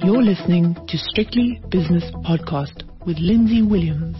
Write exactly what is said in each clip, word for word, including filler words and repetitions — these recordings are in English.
You're listening to Strictly Business Podcast with Lindsay Williams.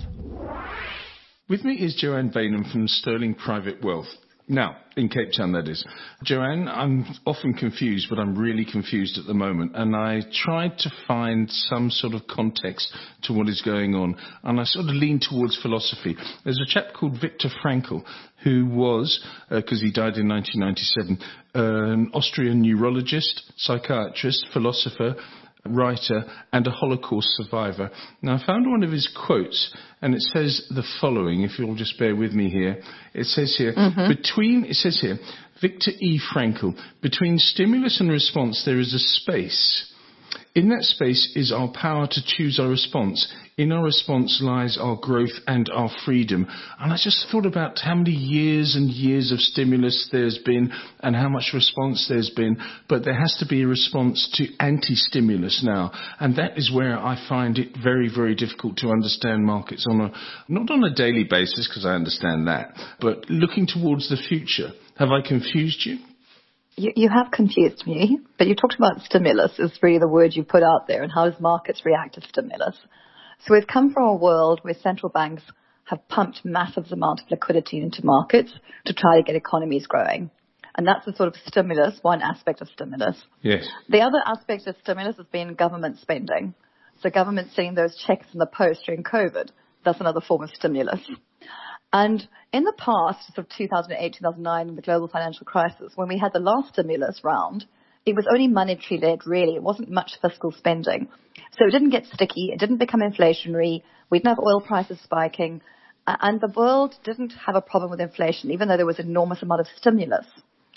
With me is Joanne Bainham from Sterling Private Wealth. Now, in Cape Town, that is. Joanne, I'm often confused, but I'm really confused at the moment. And I tried to find some sort of context to what is going on. And I sort of lean towards philosophy. There's a chap called Viktor Frankl, who was, because uh, he died in nineteen ninety-seven, uh, an Austrian neurologist, psychiatrist, philosopher, writer and a Holocaust survivor. Now, I found one of his quotes, and it says the following, if you'll just bear with me here. It says here, mm-hmm. between, it says here, Viktor E. Frankl, between stimulus and response there is a space. In that space is our power to choose our response. In our response lies our growth and our freedom. And I just thought about how many years and years of stimulus there's been and how much response there's been. But there has to be a response to anti-stimulus now. And that is where I find it very, very difficult to understand markets on a, not on a daily basis, because I understand that, but looking towards the future. Have I confused you? You, you have confused me, but you talked about stimulus is really the word you put out there, and how does markets react to stimulus? So we've come from a world where central banks have pumped massive amounts of liquidity into markets to try to get economies growing. And that's the sort of stimulus, one aspect of stimulus. Yes. The other aspect of stimulus has been government spending. So government sending those checks in the post during COVID, that's another form of stimulus. And in the past, sort of two thousand eight, two thousand nine, and the global financial crisis, when we had the last stimulus round, it was only monetary-led, really. It wasn't much fiscal spending. So it didn't get sticky. It didn't become inflationary. We didn't have oil prices spiking. And the world didn't have a problem with inflation, even though there was an enormous amount of stimulus.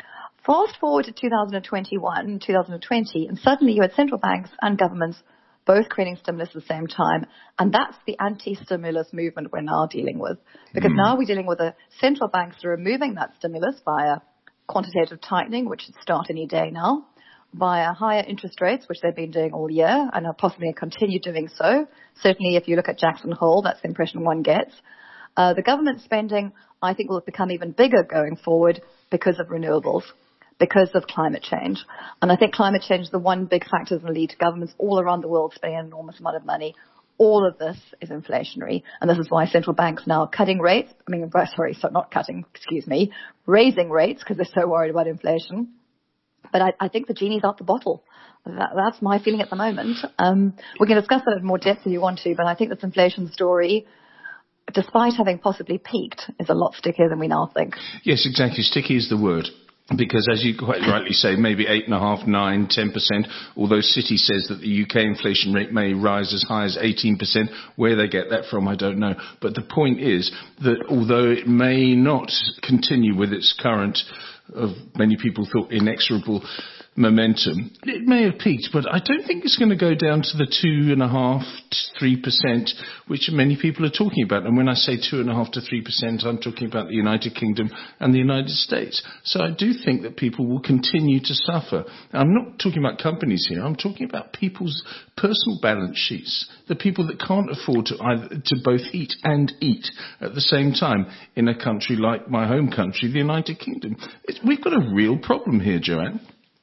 Fast forward to two thousand twenty-one, two thousand twenty, and suddenly you had central banks and governments both creating stimulus at the same time. And that's the anti-stimulus movement we're now dealing with. Because mm. now we're dealing with the central banks that are removing that stimulus via quantitative tightening, which should start any day now, via higher interest rates, which they've been doing all year and are possibly continue doing so. Certainly if you look at Jackson Hole, that's the impression one gets. Uh, the government spending, I think, will become even bigger going forward because of renewables, because of climate change. And I think climate change is the one big factor that will lead to governments all around the world spending an enormous amount of money. All of this is inflationary. And this is why central banks now are cutting rates. I mean, sorry, so not cutting, excuse me, raising rates because they're so worried about inflation. But I, I think the genie's out the bottle. That, that's my feeling at the moment. Um, we can discuss that in more depth if you want to, but I think this inflation story, despite having possibly peaked, is a lot stickier than we now think. Yes, exactly. Sticky is the word. Because, as you quite rightly say, maybe eight and a half, nine, ten percent. Although Citi says that the U K inflation rate may rise as high as eighteen percent. Where they get that from, I don't know. But the point is that although it may not continue with its current, of many people thought, inexorable momentum, it may have peaked, but I don't think it's going to go down to the two and a half, three percent, which many people are talking about. And when I say two and a half to three percent, I'm talking about the United Kingdom and the United States. So I do think that people will continue to suffer. I'm not talking about companies here. I'm talking about people's personal balance sheets, the people that can't afford to either to both eat and eat at the same time in a country like my home country, the United Kingdom. It's, we've got a real problem here, Joanne.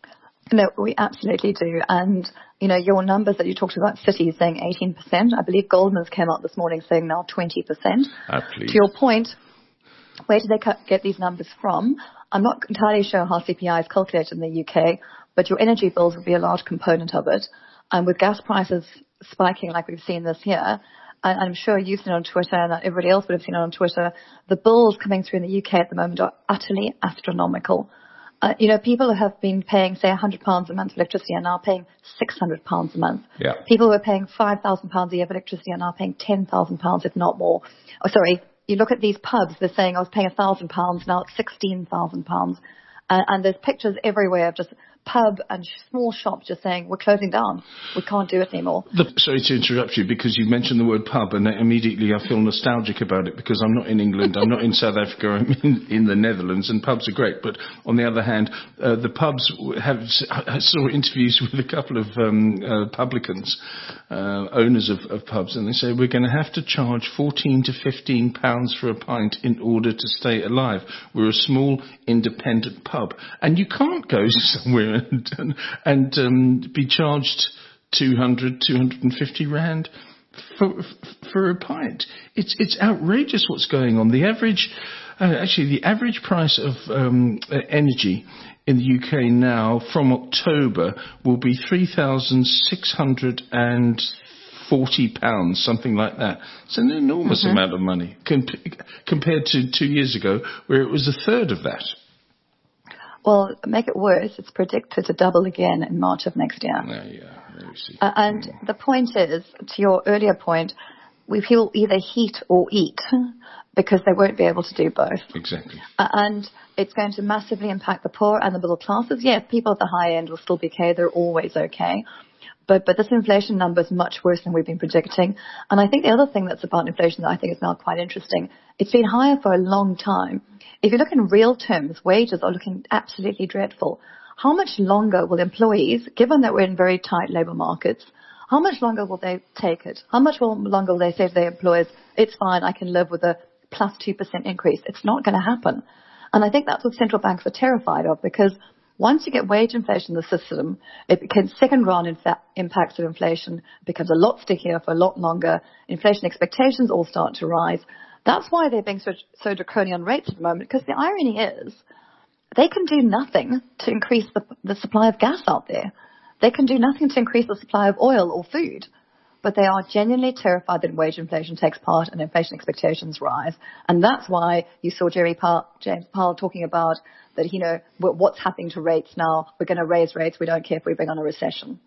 No, we absolutely do. And, you know, your numbers that you talked about, Citi saying eighteen percent. I believe Goldman's came out this morning saying now twenty percent. Ah, please. To your point, where do they get these numbers from? I'm not entirely sure how C P I is calculated in the U K, but your energy bills will be a large component of it. And with gas prices spiking like we've seen this year, and I'm sure you've seen it on Twitter and everybody else would have seen it on Twitter, the bills coming through in the U K at the moment are utterly astronomical. Uh, you know, people who have been paying, say, one hundred pounds a month for electricity are now paying six hundred pounds a month. Yeah. People who are paying five thousand pounds a year for electricity are now paying ten thousand pounds, if not more. Oh, sorry, you look at these pubs, they're saying I was paying one thousand pounds, now it's sixteen thousand pounds. Uh, and there's pictures everywhere of just pub and small shops just saying, we're closing down. We can't do it anymore. The, sorry to interrupt you, because you mentioned the word pub, and immediately I feel nostalgic about it, because I'm not in England, I'm not in South Africa, I'm in, in the Netherlands, and pubs are great. But on the other hand, uh, the pubs have, I saw interviews with a couple of um, uh, publicans, uh, owners of, of pubs, and they say, we're going to have to charge fourteen to fifteen pounds for a pint in order to stay alive. We're a small, independent pub. And you can't go somewhere and, and um, be charged two hundred, two hundred fifty rand for, for a pint. It's, it's outrageous what's going on. The average, uh, actually the average price of um, energy in the U K now from October will be three thousand six hundred forty pounds, something like that. It's an enormous mm-hmm. amount of money comp- compared to two years ago where it was a third of that. Well, make it worse, it's predicted to double again in March of next year. Yeah, yeah. See. Uh, and mm. the point is, to your earlier point, we will either heat or eat because they won't be able to do both. Exactly. Uh, and it's going to massively impact the poor and the middle classes. Yes, people at the high end will still be okay. They're always okay. But but this inflation number is much worse than we've been predicting. And I think the other thing that's about inflation that I think is now quite interesting, it's been higher for a long time. If you look in real terms, wages are looking absolutely dreadful. How much longer will employees, given that we're in very tight labour markets, how much longer will they take it? How much longer will they say to their employers, it's fine, I can live with a plus two percent increase? It's not going to happen. And I think that's what central banks are terrified of, because once you get wage inflation in the system, it becomes second round infa- impacts of inflation, becomes a lot stickier for a lot longer. Inflation expectations all start to rise. That's why they're being so, so draconian rates at the moment, because the irony is they can do nothing to increase the, the supply of gas out there. They can do nothing to increase the supply of oil or food. But they are genuinely terrified that wage inflation takes part and inflation expectations rise. And that's why you saw Jerry Powell, James Powell talking about that, you know, what's happening to rates now. We're going to raise rates. We don't care if we bring on a recession.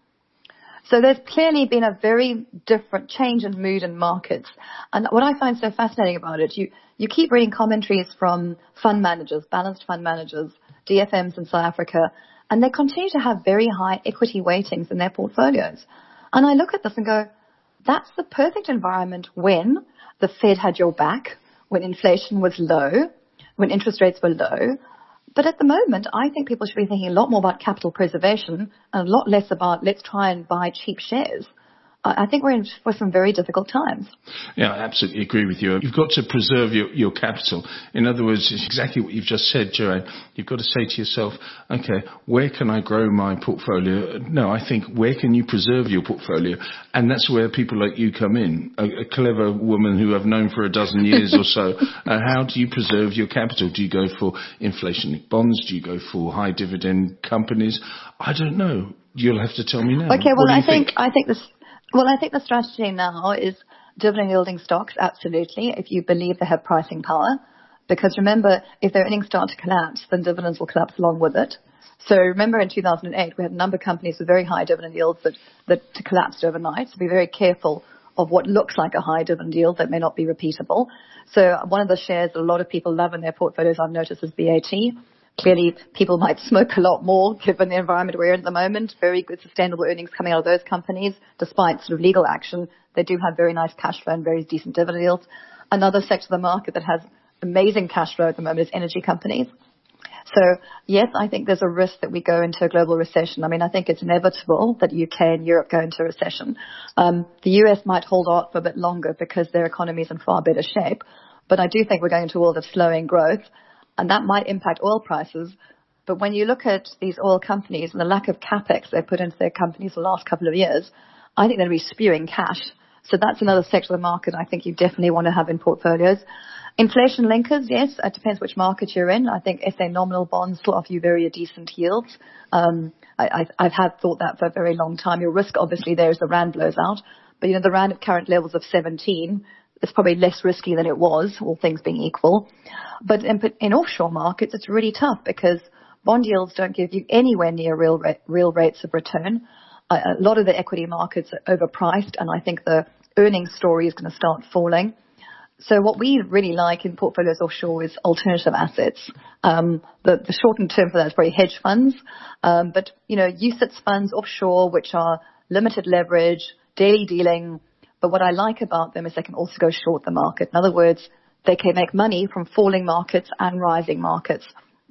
So there's clearly been a very different change in mood in markets. And what I find so fascinating about it, you, you keep reading commentaries from fund managers, balanced fund managers, D F Ms in South Africa, and they continue to have very high equity weightings in their portfolios. And I look at this and go, that's the perfect environment when the Fed had your back, when inflation was low, when interest rates were low. But at the moment, I think people should be thinking a lot more about capital preservation and a lot less about let's try and buy cheap shares. I think we're in for some very difficult times. Yeah, I absolutely agree with you. You've got to preserve your, your capital. In other words, it's exactly what you've just said, Joanne. You've got to say to yourself, okay, where can I grow my portfolio? No, I think where can you preserve your portfolio? And that's where people like you come in, a, a clever woman who I've known for a dozen years or so. Uh, how do you preserve your capital? Do you go for inflation-linked bonds? Do you go for high dividend companies? I don't know. You'll have to tell me now. Okay, well, I think, think I think this... Well, I think the strategy now is dividend-yielding stocks, absolutely, if you believe they have pricing power. Because remember, if their earnings start to collapse, then dividends will collapse along with it. So remember in two thousand eight, we had a number of companies with very high dividend yields that, that collapsed overnight. So be very careful of what looks like a high dividend yield that may not be repeatable. So one of the shares that a lot of people love in their portfolios, I've noticed, is B A T. Clearly, people might smoke a lot more given the environment we're in at the moment. Very good sustainable earnings coming out of those companies. Despite sort of legal action, they do have very nice cash flow and very decent dividend yields. Another sector of the market that has amazing cash flow at the moment is energy companies. So, yes, I think there's a risk that we go into a global recession. I mean, I think it's inevitable that U K and Europe go into a recession. Um, the U S might hold out for a bit longer because their economy is in far better shape. But I do think we're going into a world of slowing growth. And that might impact oil prices. But when you look at these oil companies and the lack of capex they've put into their companies the last couple of years, I think they'll be spewing cash. So that's another sector of the market I think you definitely want to have in portfolios. Inflation linkers, yes, it depends which market you're in. I think S A nominal bonds will offer you very decent yields. Um, I, I, I've had thought that for a very long time. Your risk, obviously, there is the rand blows out. But, you know, the rand at current levels of seventeen, it's probably less risky than it was, all things being equal. But in, in offshore markets, it's really tough because bond yields don't give you anywhere near real rate, real rates of return. A, a lot of the equity markets are overpriced, and I think the earnings story is going to start falling. So what we really like in portfolios offshore is alternative assets. Um, the, the shortened term for that is probably hedge funds. Um, but, you know, U C I T S funds offshore, which are limited leverage, daily dealing. But what I like about them is they can also go short the market. In other words, they can make money from falling markets and rising markets.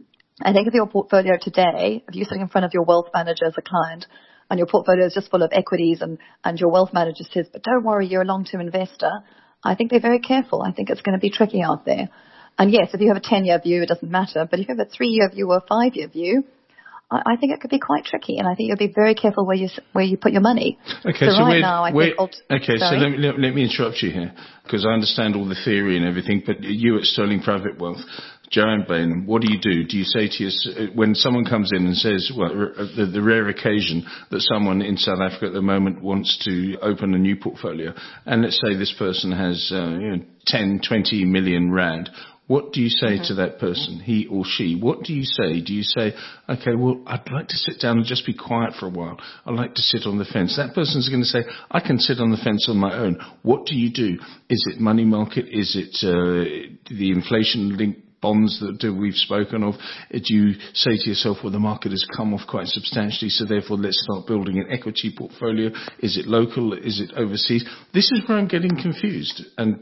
I think if your portfolio today, if you're sitting in front of your wealth manager as a client and your portfolio is just full of equities and, and your wealth manager says, but don't worry, you're a long-term investor, I think they're very careful. I think it's going to be tricky out there. And yes, if you have a ten-year view, it doesn't matter. But if you have a three-year view or a five-year view, I, I think it could be quite tricky, and I think you'll be very careful where you where you put your money. Okay, so, so right now, I think alt- okay, sorry? so let me, let, let me interrupt you here, because I understand all the theory and everything, but you at Sterling Private Wealth, Joanne Bainham, what do you do? Do you say to us, when someone comes in and says, well, the, the rare occasion that someone in South Africa at the moment wants to open a new portfolio, and let's say this person has uh, you know, ten, twenty million rand, what do you say mm-hmm. to that person, he or she? What do you say? Do you say, okay, well, I'd like to sit down and just be quiet for a while. I'd like to sit on the fence. That person's going to say, I can sit on the fence on my own. What do you do? Is it money market? Is it uh, the inflation-linked bonds that we've spoken of? Do you say to yourself, well, the market has come off quite substantially, so therefore let's start building an equity portfolio? Is it local? Is it overseas? This is where I'm getting confused, and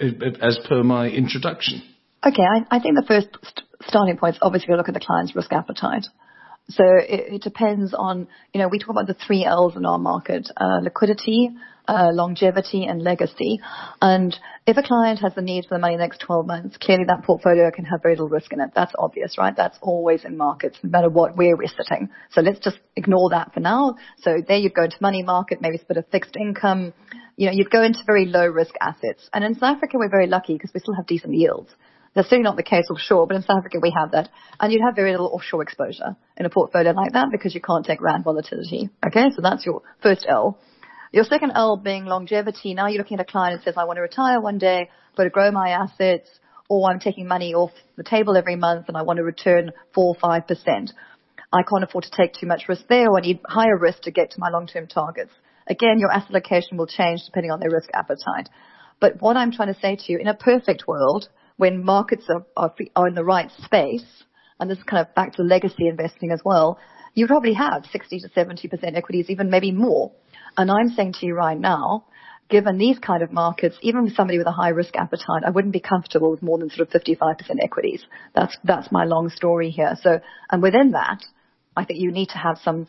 as per my introduction. Okay, I, I think the first st- starting point is obviously to look at the client's risk appetite. So it, it depends on, you know, we talk about the three L's in our market, uh, liquidity, uh, longevity, and legacy. And if a client has the need for the money in the next twelve months, clearly that portfolio can have very little risk in it. That's obvious, right? That's always in markets, no matter what, where we're sitting. So let's just ignore that for now. So there you'd go into money market, maybe a bit of fixed income. You know, you'd go into very low risk assets. And in South Africa, we're very lucky because we still have decent yields. That's certainly not the case offshore, but in South Africa we have that. And you'd have very little offshore exposure in a portfolio like that because you can't take rand volatility. Okay, so that's your first L. Your second L being longevity. Now you're looking at a client who says, I want to retire one day, but to grow my assets, or I'm taking money off the table every month and I want to return four or five percent. I can't afford to take too much risk there, or I need higher risk to get to my long-term targets. Again, your asset allocation will change depending on their risk appetite. But what I'm trying to say to you, in a perfect world, when markets are, are, are in the right space, and this is kind of back to legacy investing as well, you probably have sixty to seventy percent equities, even maybe more. And I'm saying to you right now, given these kind of markets, even with somebody with a high risk appetite, I wouldn't be comfortable with more than sort of fifty-five percent equities. That's, that's my long story here. So, and within that, I think you need to have some,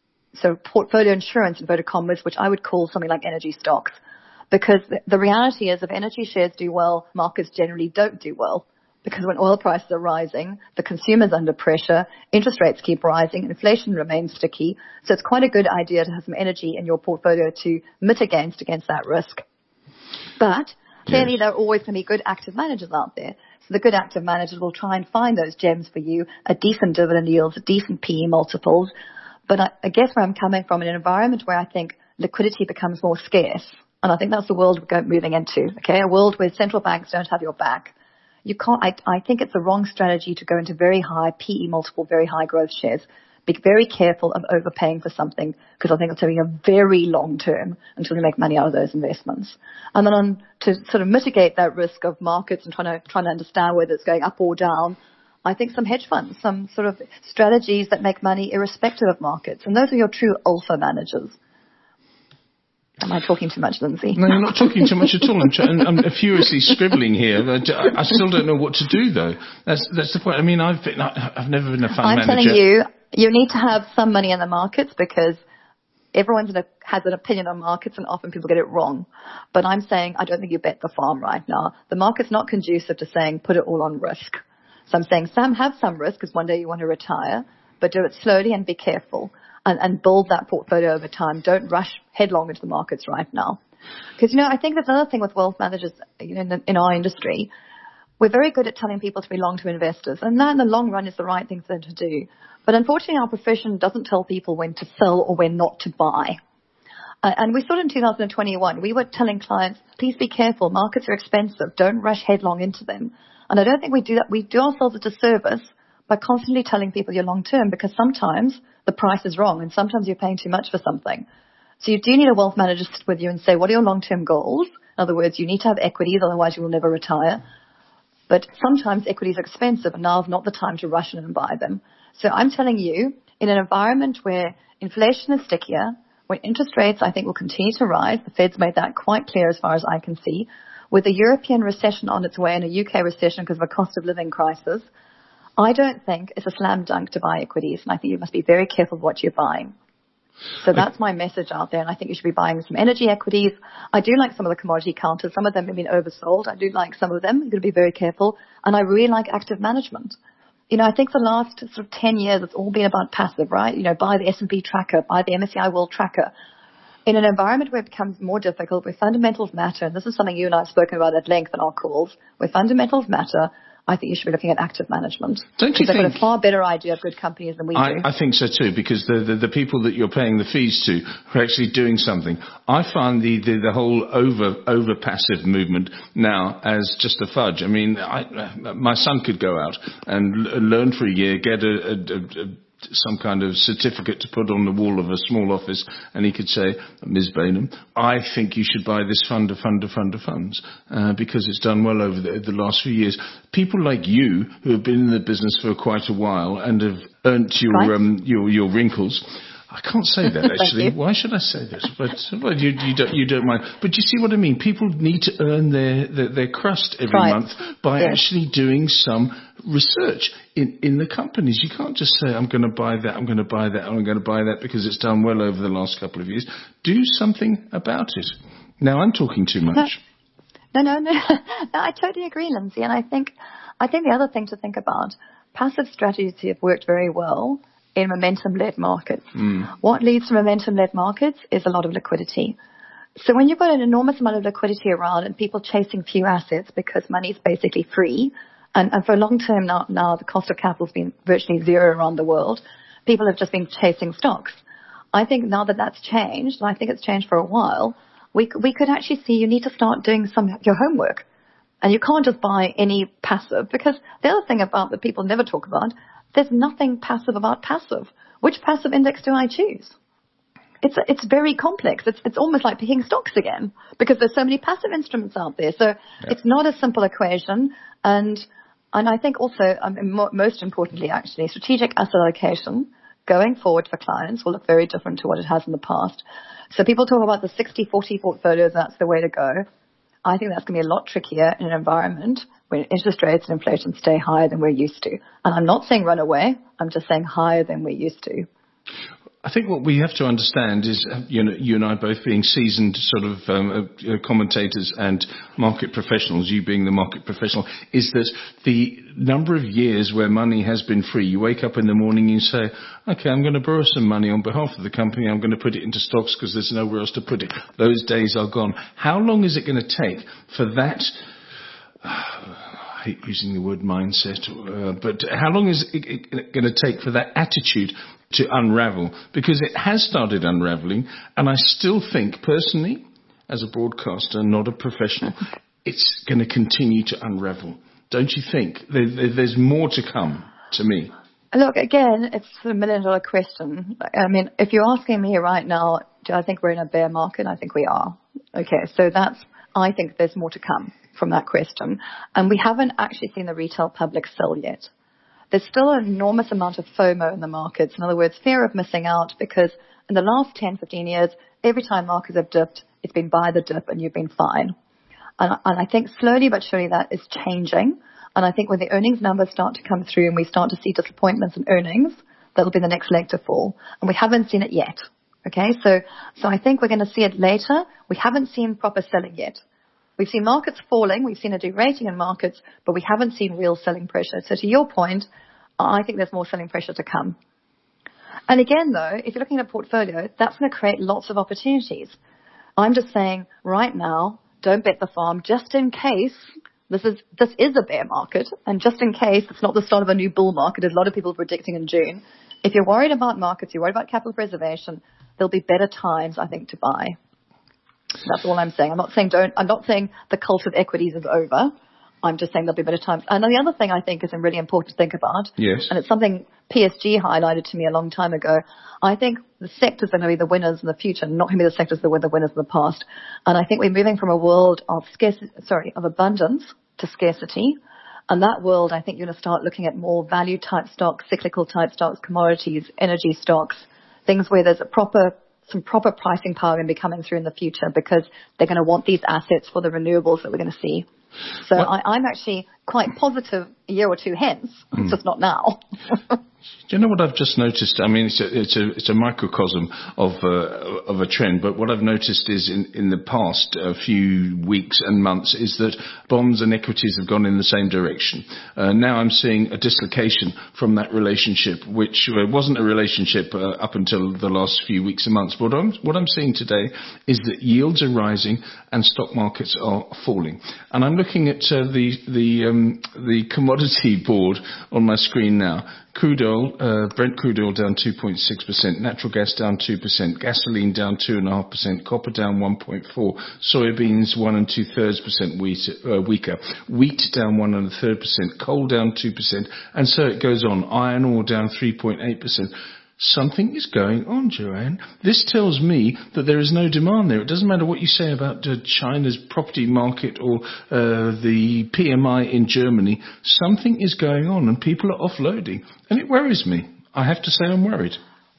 so portfolio insurance, inverted commas, which I would call something like energy stocks. Because the reality is if energy shares do well, markets generally don't do well. Because when oil prices are rising, the consumer's under pressure, interest rates keep rising, inflation remains sticky. So it's quite a good idea to have some energy in your portfolio to mitigate against that risk. But clearly yes. There are always going to be good active managers out there. So the good active managers will try and find those gems for you, a decent dividend yields, a decent P E multiples. But I, I guess where I'm coming from, in an environment where I think liquidity becomes more scarce, and I think that's the world we're moving into, okay? A world where central banks don't have your back. You can't, I, I think it's the wrong strategy to go into very high P E multiple, very high growth shares. Be very careful of overpaying for something because I think it's taking a very long term until you make money out of those investments. And then on, to sort of mitigate that risk of markets and trying to, trying to understand whether it's going up or down, I think some hedge funds, some sort of strategies that make money irrespective of markets. And those are your true alpha managers. Am I talking too much, Lindsay? No, you're not talking too much at all. I'm, try- I'm furiously scribbling here. But I still don't know what to do, though. That's that's the point. I mean, I've been, I've never been a fund I'm manager. I'm telling you, you need to have some money in the markets because everyone has an opinion on markets and often people get it wrong. But I'm saying I don't think you bet the farm right now. The market's not conducive to saying put it all on risk. So I'm saying some have some risk because one day you want to retire, but do it slowly and be careful. And, and build that portfolio over time. Don't rush headlong into the markets right now. Because, you know, I think there's another thing with wealth managers, you know, in, the, in our industry. We're very good at telling people to be long-term investors. And that in the long run is the right thing for them to do. But unfortunately, our profession doesn't tell people when to sell or when not to buy. Uh, and we saw it in two thousand twenty-one. We were telling clients, please be careful. Markets are expensive. Don't rush headlong into them. And I don't think we do that. We do ourselves a disservice by constantly telling people you're long-term because sometimes the price is wrong and sometimes you're paying too much for something. So you do need a wealth manager to sit with you and say, what are your long-term goals? In other words, you need to have equities, otherwise you will never retire. But sometimes equities are expensive and now is not the time to rush in and buy them. So I'm telling you, in an environment where inflation is stickier, when interest rates I think will continue to rise, the Fed's made that quite clear as far as I can see, with a European recession on its way and a U K recession because of a cost of living crisis, I don't think it's a slam dunk to buy equities, and I think you must be very careful of what you're buying. So that's my message out there, and I think you should be buying some energy equities. I do like some of the commodity counters. Some of them have been oversold. I do like some of them. You've got to be very careful. And I really like active management. you know, I think the last sort of ten years, it's all been about passive, right? You know, buy the S and P tracker, buy the M S C I World tracker. In an environment where it becomes more difficult, where fundamentals matter, and this is something you and I have spoken about at length in our calls, where fundamentals matter, I think you should be looking at active management. Don't you think? They've got a far better idea of good companies than we I, do. I think so too, because the, the, the people that you're paying the fees to are actually doing something. I find the, the, the whole over over passive movement now as just a fudge. I mean, I, my son could go out and l- learn for a year, get a, a, a, a some kind of certificate to put on the wall of a small office, and he could say, Miz Bainham, I think you should buy this fund of fund of fund of funds, uh, because it's done well over the, the last few years. People like you, who have been in the business for quite a while and have earned your, right. um, your, your wrinkles. I can't say that, actually. Why should I say that? But well, you, you, don't, you don't mind. But you see what I mean? People need to earn their, their, their crust every right. month by yes. actually doing some research in, in the companies. You can't just say, I'm going to buy that, I'm going to buy that, I'm going to buy that because it's done well over the last couple of years. Do something about it. Now, I'm talking too much. No, no, no. no I totally agree, Lindsay. And I think, I think the other thing to think about, passive strategies have worked very well in momentum-led markets. Mm. What leads to momentum-led markets is a lot of liquidity. So when you've got an enormous amount of liquidity around and people chasing few assets because money is basically free, and, and for a long term now, now the cost of capital has been virtually zero around the world, people have just been chasing stocks. I think now that that's changed, and I think it's changed for a while, we, we could actually see you need to start doing some of your homework. And you can't just buy any passive, because the other thing about that people never talk about, there's nothing passive about passive. Which passive index do I choose? It's it's very complex. It's it's almost like picking stocks again, because there's so many passive instruments out there. So yeah. It's not a simple equation. And and I think also, um, mo- most importantly, actually, strategic asset allocation going forward for clients will look very different to what it has in the past. So people talk about the sixty forty portfolios. That's the way to go. I think that's going to be a lot trickier in an environment where interest rates and inflation stay higher than we're used to. And I'm not saying run away. I'm just saying higher than we're used to. I think what we have to understand is, you know, you and I both being seasoned sort of um, uh, commentators and market professionals, you being the market professional, is that the number of years where money has been free, you wake up in the morning and you say, okay, I'm going to borrow some money on behalf of the company, I'm going to put it into stocks because there's nowhere else to put it. Those days are gone. How long is it going to take for that... I hate using the word mindset, uh, but how long is it, it, it going to take for that attitude to unravel? Because it has started unraveling, and I still think, personally, as a broadcaster, not a professional, it's going to continue to unravel. Don't you think? There, there, there's more to come, to me. Look, again, it's a million-dollar question. I mean, if you're asking me right now, do I think we're in a bear market? I think we are. Okay, so that's, I think there's more to come from that question. And we haven't actually seen the retail public sell yet. There's still an enormous amount of FOMO in the markets. In other words, fear of missing out, because in the last ten, fifteen years, every time markets have dipped, it's been buy the dip and you've been fine. And, and I think slowly but surely that is changing. And I think when the earnings numbers start to come through and we start to see disappointments in earnings, that'll be the next leg to fall. And we haven't seen it yet. Okay, so, so I think we're going to see it later. We haven't seen proper selling yet. We've seen markets falling, we've seen a derating in markets, but we haven't seen real selling pressure. So to your point, I think there's more selling pressure to come. And again, though, if you're looking at a portfolio, that's going to create lots of opportunities. I'm just saying, right now, don't bet the farm, just in case this is this is a bear market, and just in case it's not the start of a new bull market, as a lot of people are predicting in June. If you're worried about markets, you're worried about capital preservation, there'll be better times, I think, to buy. That's all I'm saying. I'm not saying don't. I'm not saying the cult of equities is over. I'm just saying there'll be better times. And the other thing I think is really important to think about, yes, and it's something P S G highlighted to me a long time ago. I think the sectors are going to be the winners in the future, not going to be the sectors that were the winners in the past. And I think we're moving from a world of scarcity, sorry, of abundance to scarcity. And that world, I think you're going to start looking at more value type stocks, cyclical type stocks, commodities, energy stocks, things where there's a proper some proper pricing power going to be coming through in the future, because they're going to want these assets for the renewables that we're going to see. So I, I'm actually quite positive a year or two hence. It's mm. just not now. Do you know what I've just noticed? I mean, it's a, it's a, it's a microcosm of, uh, of a trend, but what I've noticed is in, in the past uh, few weeks and months is that bonds and equities have gone in the same direction. Uh, now I'm seeing a dislocation from that relationship, which uh, wasn't a relationship uh, up until the last few weeks and months. But what I'm, what I'm seeing today is that yields are rising and stock markets are falling. And I'm looking at uh, the, the, um, the commodity board on my screen now. Crude oil, uh, Brent crude oil down two point six percent, natural gas down two percent, gasoline down two point five percent, copper down one point four, soybeans one and two thirds percent wheat, uh, weaker, wheat down one and a third percent, coal down two percent, and so it goes on. Iron ore down three point eight percent. Something is going on, Joanne. This tells me that there is no demand there. It doesn't matter what you say about uh, China's property market or uh, the P M I in Germany. Something is going on and people are offloading. And it worries me. I have to say I'm worried.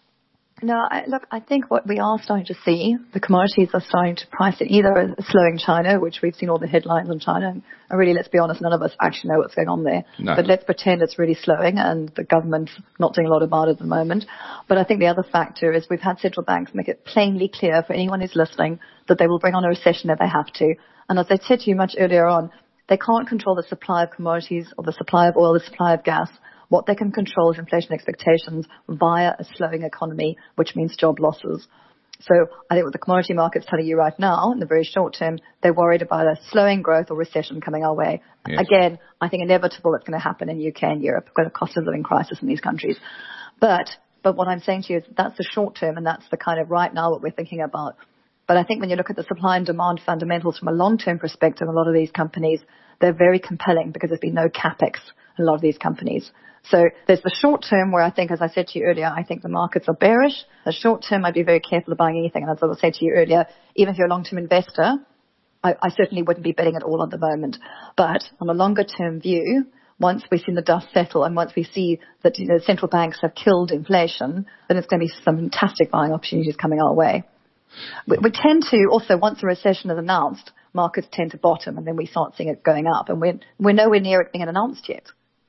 No, I, look, I think what we are starting to see, the commodities are starting to price in either a slowing China, which we've seen all the headlines on China, and really, let's be honest, none of us actually know what's going on there. No. But let's pretend it's really slowing, and the government's not doing a lot about it at the moment. But I think the other factor is we've had central banks make it plainly clear for anyone who's listening that they will bring on a recession if they have to. And as I said to you much earlier on, they can't control the supply of commodities or the supply of oil, the supply of gas. What they can control is inflation expectations via a slowing economy, which means job losses. So I think what the commodity market's telling you right now, in the very short term, they're worried about a slowing growth or recession coming our way. Yes. Again, I think inevitable it's going to happen in U K and Europe. We've got a cost of living crisis in these countries. But, but what I'm saying to you is that's the short term, and that's the kind of right now what we're thinking about. But I think when you look at the supply and demand fundamentals from a long-term perspective, a lot of these companies, they're very compelling because there's been no capex in a lot of these companies. So there's the short term where I think, as I said to you earlier, I think the markets are bearish. The short term, I'd be very careful of buying anything. And as I said to you earlier, even if you're a long-term investor, I, I certainly wouldn't be betting it all at the moment. But on a longer-term view, once we've seen the dust settle and once we see that, you know, central banks have killed inflation, then it's going to be some fantastic buying opportunities coming our way. We, we tend to also, once a recession is announced, markets tend to bottom and then we start seeing it going up. And we're, we're nowhere near it being announced yet.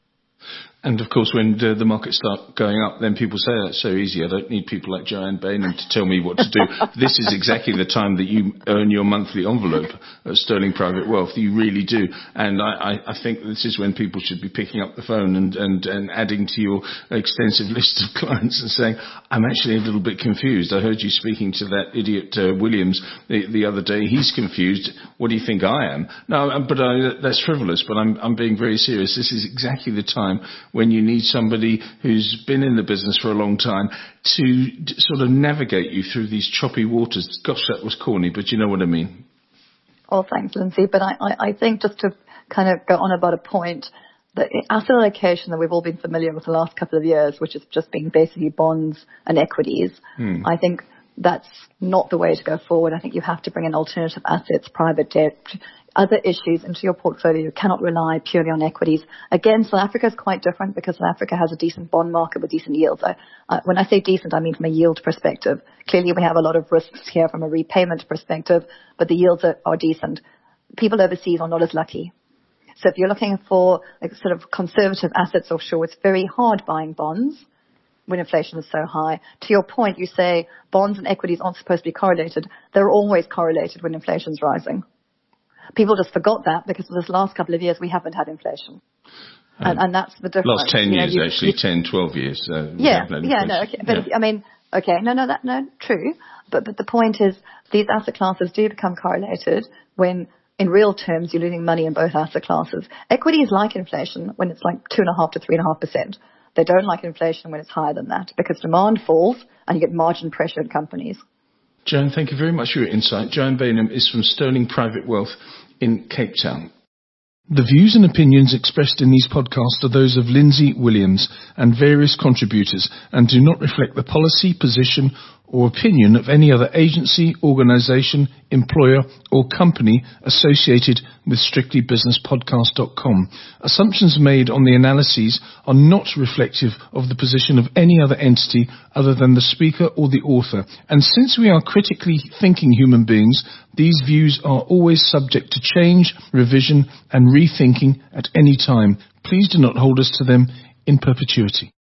And of course, when the, the markets start going up, then people say, that's so easy. I don't need people like Joanne Bainham to tell me what to do. This is exactly the time that you earn your monthly envelope at Sterling Private Wealth. You really do. And I, I, I think this is when people should be picking up the phone and, and, and adding to your extensive list of clients and saying, I'm actually a little bit confused. I heard you speaking to that idiot uh, Williams the, the other day. He's confused. What do you think I am? No, but I, that's frivolous, but I'm, I'm being very serious. This is exactly the time when you need somebody who's been in the business for a long time to sort of navigate you through these choppy waters. Gosh, that was corny, but you know what I mean. Oh, thanks, Lindsay. But I, I, I think just to kind of go on about a point, the asset allocation that we've all been familiar with the last couple of years, which has just been basically bonds and equities, hmm. I think that's not the way to go forward. I think you have to bring in alternative assets, private debt, other issues into your portfolio. You cannot rely purely on equities. Again, South Africa is quite different because South Africa has a decent bond market with decent yields. I, uh, when I say decent, I mean from a yield perspective. Clearly, we have a lot of risks here from a repayment perspective, but the yields are, are decent. People overseas are not as lucky. So if you're looking for like, sort of conservative assets offshore, it's very hard buying bonds when inflation is so high. To your point, you say bonds and equities aren't supposed to be correlated. They're always correlated when inflation's rising. People just forgot that because for this last couple of years we haven't had inflation. Um, and, and that's the difference. Last ten you know, years, you, actually, you, ten, twelve years. Uh, yeah, yeah, no, okay. But, yeah. I mean, okay, no, no, that, no, true. But, but the point is these asset classes do become correlated when, in real terms, you're losing money in both asset classes. Equity is like inflation when it's like two and a half to three and a half percent. They don't like inflation when it's higher than that because demand falls and you get margin pressure in companies. Joanne, thank you very much for your insight. Joanne Bainham is from Sterling Private Wealth in Cape Town. The views and opinions expressed in these podcasts are those of Lindsay Williams and various contributors and do not reflect the policy, position or opinion of any other agency, organisation, employer or company associated with strictly business podcast dot com. Assumptions made on the analyses are not reflective of the position of any other entity other than the speaker or the author. And since we are critically thinking human beings, these views are always subject to change, revision and rethinking at any time. Please do not hold us to them in perpetuity.